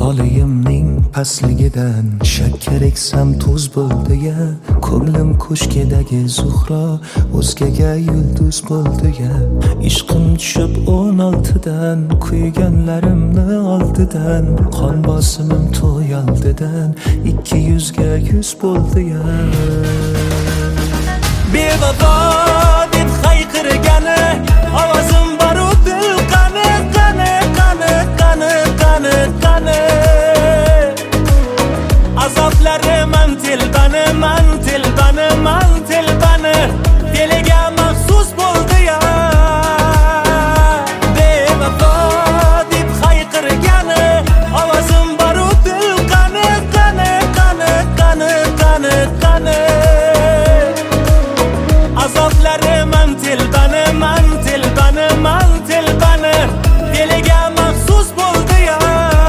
Olayimning pastligidan shakkar eksam tuz bo'ldi ya. Ko'nglim ko'shkidagi Zuhro o'zgaga yulduz bo'ldi ya. Ishqim tushib 16dan, kuyganlarimni oldidan, qon bosimim to'y oldidan 200 ga 100 bo'ldi ya. Bevafo deb hayqirgani ovozim bor u dil qani qani qani qani qani qani. Azoblari man telbani man telbani man telbani diliga maxsus bo'ldi ya. Bevafo deb hayqirgani ovozim bor u dil qani qani qani qani qani qani. Azoblari man telbani man telbani man telbani diliga maxsus bo'ldi ya.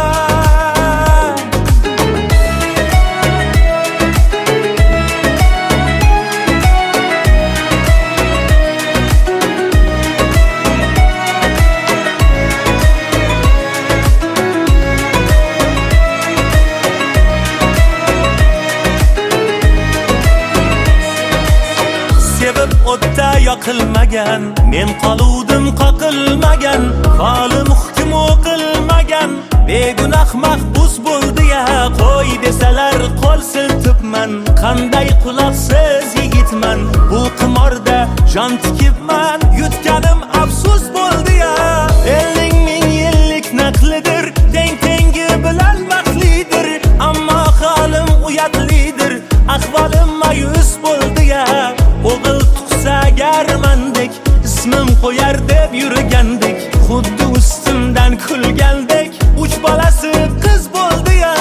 Sevib o'tda yoqilmagan, men qoluvdim qoqilmagan, qolim hukm o'qilmagan, begunoh mahbus bo'ldi ya. Qo'y desalar qo'l siltibman, qanday quloqsiz yigitman, bu qimorda jon tikibman, yutganim afsus bo'ldi ya. Elning ming yillik naqlidir, teng tengi bilan baxtlidir, ammo holim uyatlidir, ahvolim mayus bo'ldi ya. O'g'il tug'sa agarmandek, ismim qo'yar deb yurgandek, xuddi ustimdan kulgandek, 3 bolasi qiz bo'ldi ya.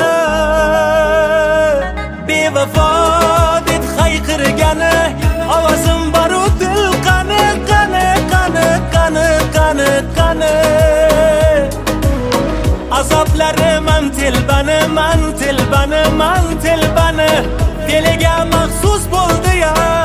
Bevafo deb hayqirgani ovozim bor u dil qani qani qani qani qani qani. Azoblari man telbani man telbani man telbani diliga maxsus bo'ldi ya.